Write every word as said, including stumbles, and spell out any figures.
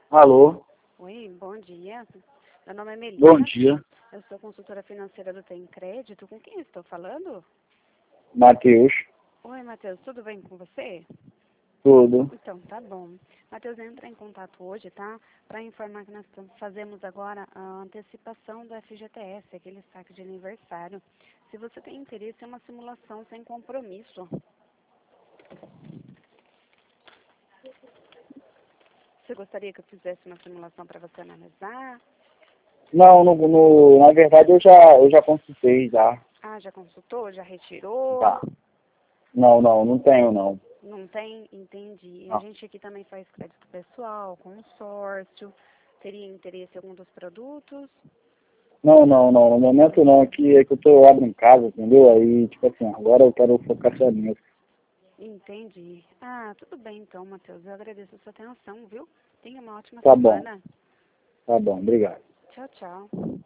Alô, Oi, bom dia. Meu nome é Melissa. bom dia, Eu sou consultora financeira do Tem Crédito. Com quem eu estou falando? Matheus, Oi, Matheus, tudo bem com você? tudo. Então, tá bom. Matheus, entra em contato hoje, tá? Para informar que nós estamos- fazemos agora a antecipação do F G T S, aquele saque de aniversário. Se você tem interesse, é uma simulação sem compromisso. Você gostaria que eu fizesse uma simulação para você analisar? Não, no, no- na verdade eu já, eu já consultei já. Ah, já consultou? Já retirou? Tá. Não, não, não tenho não. Não tem? Entendi. A Não, gente aqui também faz crédito pessoal, consórcio. Teria interesse em algum dos produtos? não, não, não, no momento não, aqui é que eu tô abro em casa, entendeu? Aí, tipo assim, agora eu quero focar só nisso. Entendi. Ah, tudo bem então, Matheus. Eu agradeço a sua atenção, viu? Tenha uma ótima Tá bom, semana. tá bom, obrigado. Tchau, tchau.